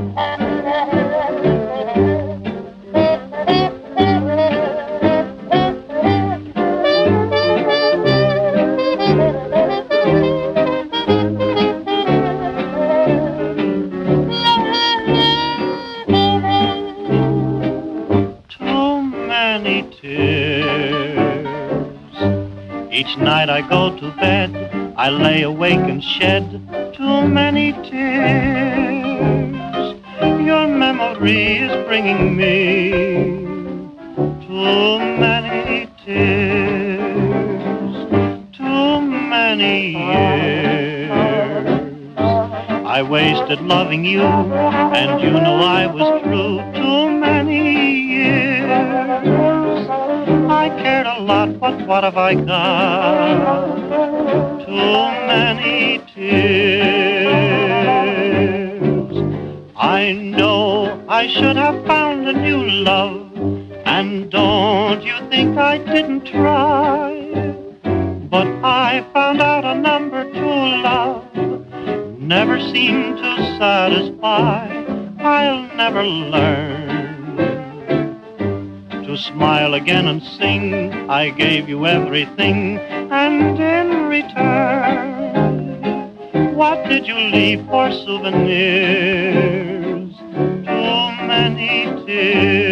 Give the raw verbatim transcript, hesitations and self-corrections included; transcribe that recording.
Each night I go to bed, I lay awake and shed too many tears. Your memory is bringing me too many tears, too many years. I wasted loving you, and you know I was true. Too many years. I cared a lot, but what have I got? Too many tears. I know I should have found a new love, and don't you think I didn't try? But I found out a number two love never seemed to satisfy. I'll never learn to smile again and sing. I gave you everything, and in return, what did you leave for souvenirs? Too many tears.